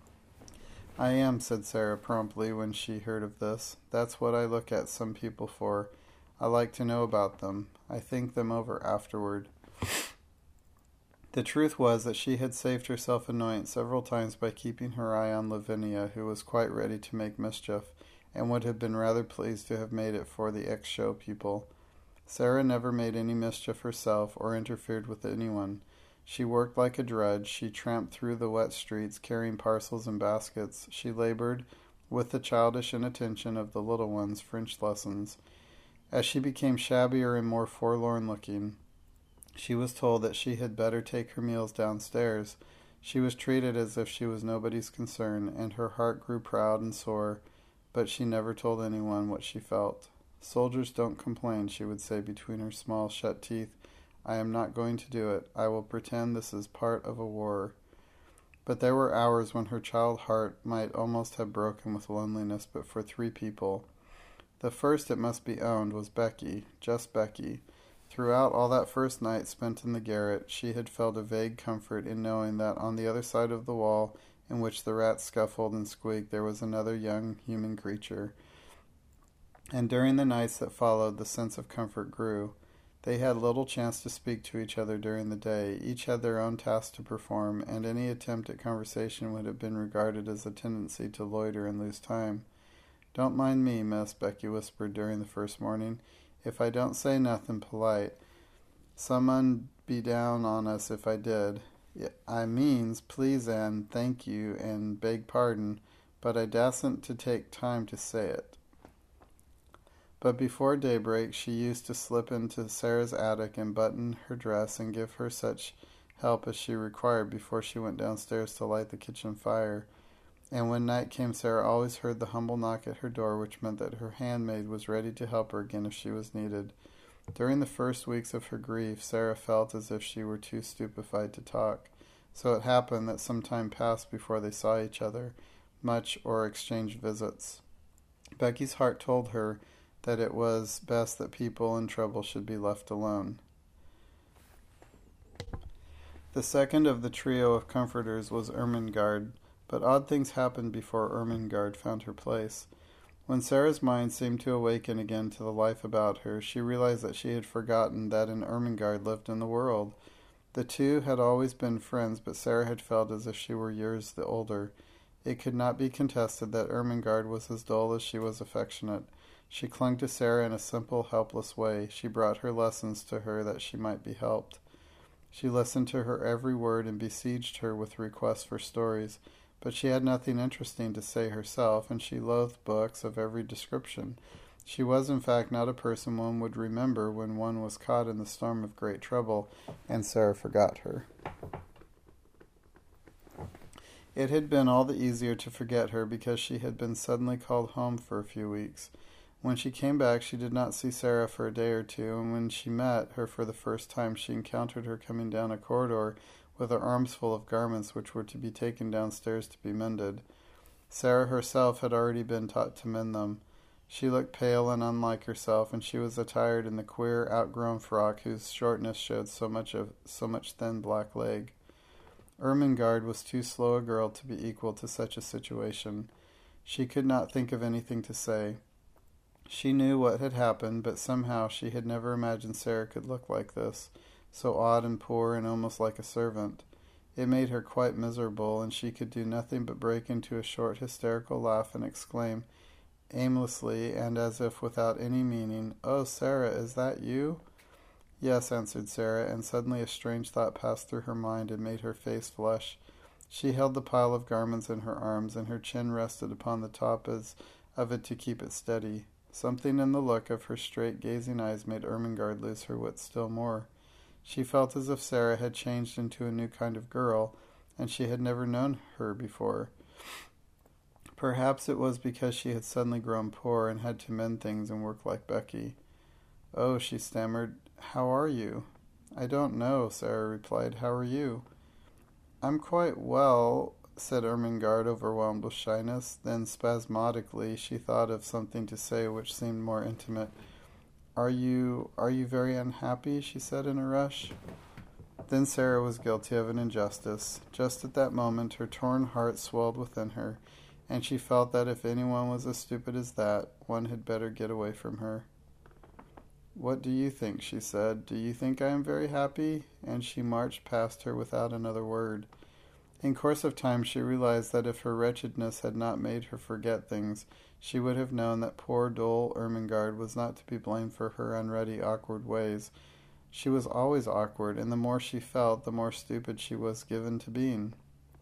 "I am," said Sarah promptly when she heard of this. "That's what I look at some people for. I like to know about them. I think them over afterward." The truth was that she had saved herself annoyance several times by keeping her eye on Lavinia, who was quite ready to make mischief, and would have been rather pleased to have made it for the ex-show people. Sarah never made any mischief herself or interfered with anyone. She worked like a drudge. She tramped through the wet streets carrying parcels and baskets. She labored, with the childish inattention of the little ones, French lessons. As she became shabbier and more forlorn-looking, she was told that she had better take her meals downstairs. She was treated as if she was nobody's concern, and her heart grew proud and sore, but she never told anyone what she felt. "Soldiers don't complain," she would say between her small shut teeth. "I am not going to do it. I will pretend this is part of a war." But there were hours when her child heart might almost have broken with loneliness but for three people. The first, it must be owned, was Becky, just Becky. Throughout all that first night spent in the garret, she had felt a vague comfort in knowing that on the other side of the wall in which the rats scuffled and squeaked there was another young human creature. And during the nights that followed, the sense of comfort grew. They had little chance to speak to each other during the day. Each had their own task to perform, and any attempt at conversation would have been regarded as a tendency to loiter and lose time. "Don't mind me, miss," Becky whispered during the first morning. "If I don't say nothing polite, some un'd be down on us if I did. I means, please and thank you and beg pardon, but I dasn't to take time to say it." But before daybreak she used to slip into Sarah's attic and button her dress and give her such help as she required before she went downstairs to light the kitchen fire. And when night came, Sarah always heard the humble knock at her door, which meant that her handmaid was ready to help her again if she was needed. During the first weeks of her grief, Sarah felt as if she were too stupefied to talk. So it happened that some time passed before they saw each other, much or exchanged visits. Becky's heart told her that it was best that people in trouble should be left alone. The second of the trio of comforters was Ermengarde, But odd things happened before Ermengarde found her place. When Sarah's mind seemed to awaken again to the life about her, she realized that she had forgotten that an Ermengarde lived in the world. The two had always been friends, but Sarah had felt as if she were years the older. It could not be contested that Ermengarde was as dull as she was affectionate. She clung to Sarah in a simple, helpless way. She brought her lessons to her that she might be helped. She listened to her every word and besieged her with requests for stories, but she had nothing interesting to say herself, and she loathed books of every description. She was, in fact, not a person one would remember when one was caught in the storm of great trouble, and Sarah forgot her. It had been all the easier to forget her because she had been suddenly called home for a few weeks. When she came back, she did not see Sarah for a day or two, and when she met her for the first time, she encountered her coming down a corridor with her arms full of garments which were to be taken downstairs to be mended. Sarah herself had already been taught to mend them. She looked pale and unlike herself, and she was attired in the queer, outgrown frock whose shortness showed so much of so much thin black leg. Ermengarde was too slow a girl to be equal to such a situation. She could not think of anything to say. She knew what had happened, but somehow she had never imagined Sarah could look like this, so odd and poor and almost like a servant. It made her quite miserable, and she could do nothing but break into a short hysterical laugh and exclaim, aimlessly and as if without any meaning, "Oh, Sarah, is that you?" "Yes," answered Sarah, and suddenly a strange thought passed through her mind and made her face flush. She held the pile of garments in her arms, and her chin rested upon the top as of it to keep it steady. Something in the look of her straight gazing eyes made Ermengarde lose her wits still more. She felt as if Sarah had changed into a new kind of girl, and she had never known her before. Perhaps it was because she had suddenly grown poor and had to mend things and work like Becky. "Oh," she stammered, "how are you?" "I don't know," Sarah replied. "How are you?" "I'm quite well," said Ermengarde, overwhelmed with shyness. Then, spasmodically, she thought of something to say which seemed more intimate. Are you, are you very unhappy?" she said in a rush. Then Sarah was guilty of an injustice. Just at that moment her torn heart swelled within her, and she felt that if anyone was as stupid as that, one had better get away from her. "What do you think?" she said. "Do you think I am very happy?" And she marched past her without another word. In course of time she realized that if her wretchedness had not made her forget things, she would have known that poor dull Ermengarde was not to be blamed for her unready, awkward ways. She was always awkward, and the more she felt, the more stupid she was given to being.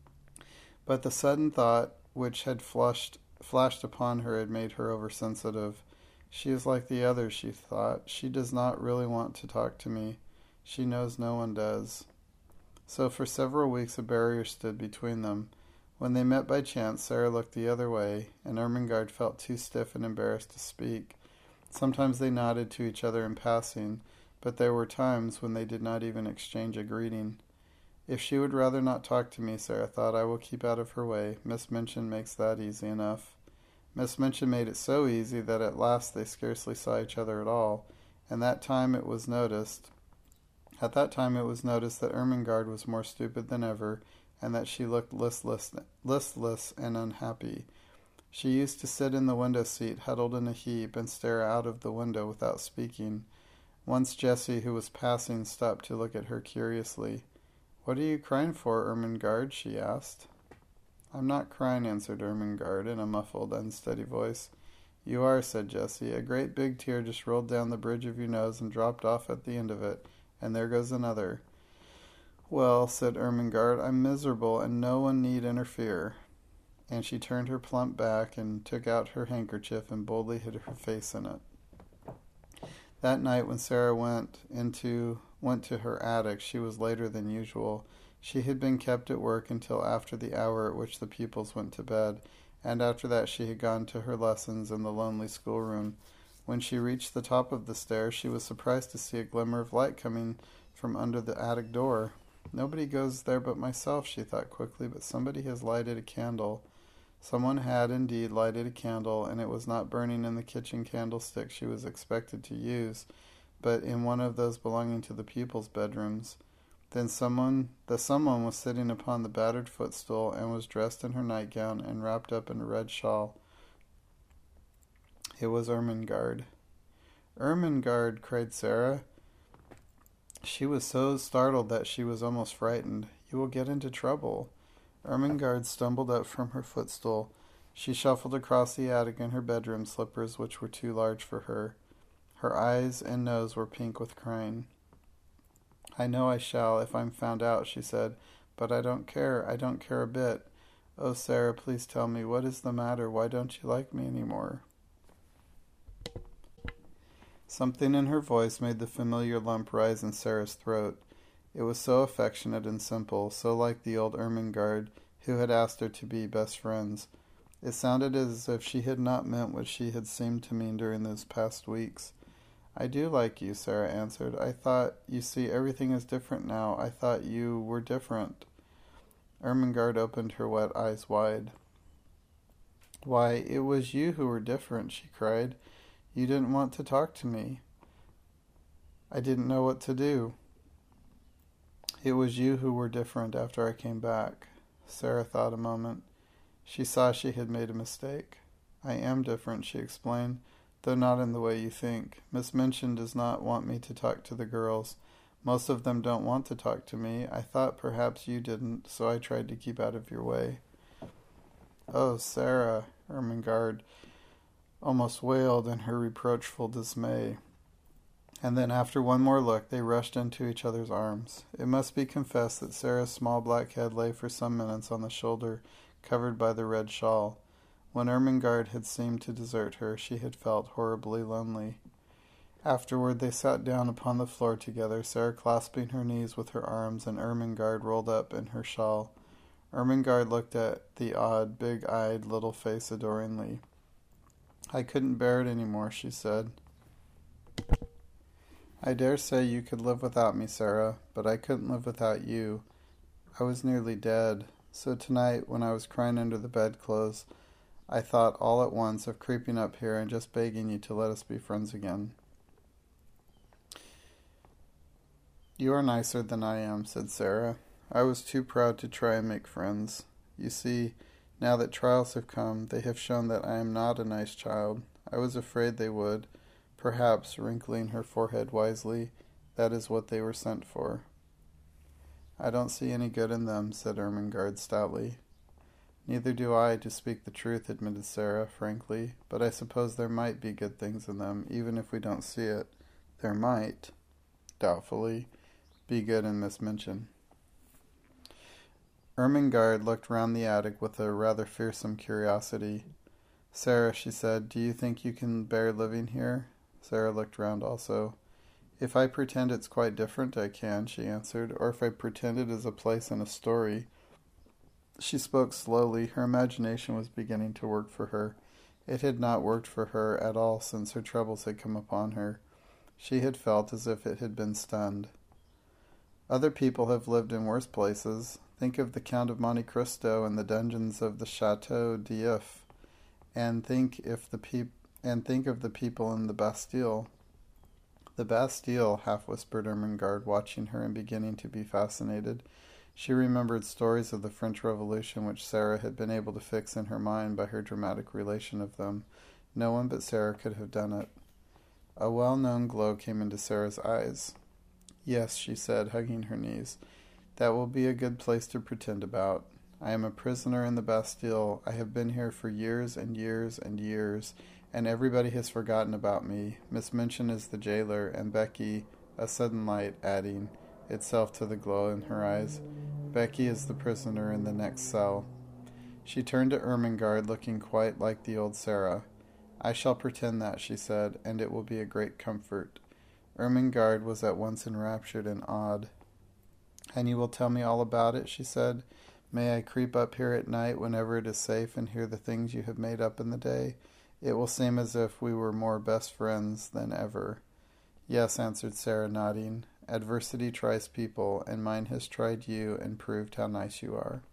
But the sudden thought which had flushed, flashed upon her had made her oversensitive. She is like the others, she thought. She does not really want to talk to me. She knows no one does. So for several weeks a barrier stood between them. When they met by chance, Sarah looked the other way, and Ermengarde felt too stiff and embarrassed to speak. Sometimes they nodded to each other in passing, but there were times when they did not even exchange a greeting. If she would rather not talk to me, Sarah thought, I will keep out of her way. Miss Minchin makes that easy enough. Miss Minchin made it so easy that at last they scarcely saw each other at all, and that time it was noticed At that time it was noticed that Ermengarde was more stupid than ever, and that she looked listless, listless and unhappy. She used to sit in the window seat, huddled in a heap, and stare out of the window without speaking. Once Jessie, who was passing, stopped to look at her curiously. "What are you crying for, Ermengarde?" she asked. "I'm not crying," answered Ermengarde in a muffled, unsteady voice. "You are," said Jessie. "A great big tear just rolled down the bridge of your nose and dropped off at the end of it. And there goes another." "Well," said Ermengarde, "I'm miserable, and no one need interfere." And she turned her plump back and took out her handkerchief and boldly hid her face in it. That night when Sarah went into went to her attic, she was later than usual. She had been kept at work until after the hour at which the pupils went to bed, and after that she had gone to her lessons in the lonely schoolroom. When she reached the top of the stairs, she was surprised to see a glimmer of light coming from under the attic door. "Nobody goes there but myself," she thought quickly, "but somebody has lighted a candle." Someone had indeed lighted a candle, and it was not burning in the kitchen candlestick she was expected to use, but in one of those belonging to the pupils' bedrooms. Then someone, the someone was sitting upon the battered footstool and was dressed in her nightgown and wrapped up in a red shawl. It was Ermengarde. "Ermengarde!" cried Sarah. She was so startled that she was almost frightened. "You will get into trouble." Ermengarde stumbled up from her footstool. She shuffled across the attic in her bedroom slippers, which were too large for her. Her eyes and nose were pink with crying. "I know I shall, if I'm found out," she said, "but I don't care. I don't care a bit. Oh, Sarah, please tell me, what is the matter? Why don't you like me any more?" Something in her voice made the familiar lump rise in Sarah's throat. It was so affectionate and simple, so like the old Ermengarde who had asked her to be best friends. It sounded as if she had not meant what she had seemed to mean during those past weeks. "I do like you," Sarah answered. "I thought, you see, everything is different now. I thought you were different." Ermengarde opened her wet eyes wide. "Why, it was you who were different," she cried. "You didn't want to talk to me. I didn't know what to do. It was you who were different after I came back." Sarah thought a moment. She saw she had made a mistake. "I am different," she explained, "though not in the way you think. Miss Minchin does not want me to talk to the girls. Most of them don't want to talk to me. I thought perhaps you didn't, so I tried to keep out of your way." "Oh, Sarah," Ermengarde almost wailed in her reproachful dismay. And then after one more look, they rushed into each other's arms. It must be confessed that Sarah's small black head lay for some minutes on the shoulder, covered by the red shawl. When Ermengarde had seemed to desert her, she had felt horribly lonely. Afterward they sat down upon the floor together, Sarah clasping her knees with her arms and Ermengarde rolled up in her shawl. Ermengarde looked at the odd, big-eyed little face adoringly. "I couldn't bear it any more," she said. "I dare say you could live without me, Sarah, but I couldn't live without you. I was nearly dead. So tonight, when I was crying under the bedclothes, I thought all at once of creeping up here and just begging you to let us be friends again." "You are nicer than I am," said Sarah. "I was too proud to try and make friends. You see, now that trials have come, they have shown that I am not a nice child. I was afraid they would. Perhaps," wrinkling her forehead wisely, "that is what they were sent for." "I don't see any good in them," said Ermengarde stoutly. "Neither do I, to speak the truth," admitted Sarah, frankly, "but I suppose there might be good things in them, even if we don't see it. There might," doubtfully, "be good in Miss Minchin." Ermengarde looked round the attic with a rather fearsome curiosity. "Sarah," she said, "do you think you can bear living here?" Sarah looked round also. "If I pretend it's quite different, I can," she answered, "or if I pretend it is a place in a story." She spoke slowly. Her imagination was beginning to work for her. It had not worked for her at all since her troubles had come upon her. She had felt as if it had been stunned. "Other people have lived in worse places. Think of the Count of Monte Cristo and the dungeons of the Chateau d'If, and think if the peop- and think of the people in the Bastille." "The Bastille," half-whispered Ermengarde, watching her and beginning to be fascinated. She remembered stories of the French Revolution which Sarah had been able to fix in her mind by her dramatic relation of them. No one but Sarah could have done it. A well-known glow came into Sarah's eyes. "Yes," she said, hugging her knees. "That will be a good place to pretend about. I am a prisoner in the Bastille. I have been here for years and years and years, and everybody has forgotten about me. Miss Minchin is the jailer, and Becky," a sudden light adding itself to the glow in her eyes, "Becky is the prisoner in the next cell." She turned to Ermengarde, looking quite like the old Sarah. "I shall pretend that," she said, "and it will be a great comfort." Ermengarde was at once enraptured and awed. "And you will tell me all about it?" she said. "May I creep up here at night whenever it is safe and hear the things you have made up in the day? It will seem as if we were more best friends than ever." "Yes," answered Sarah, nodding. "Adversity tries people, and mine has tried you and proved how nice you are."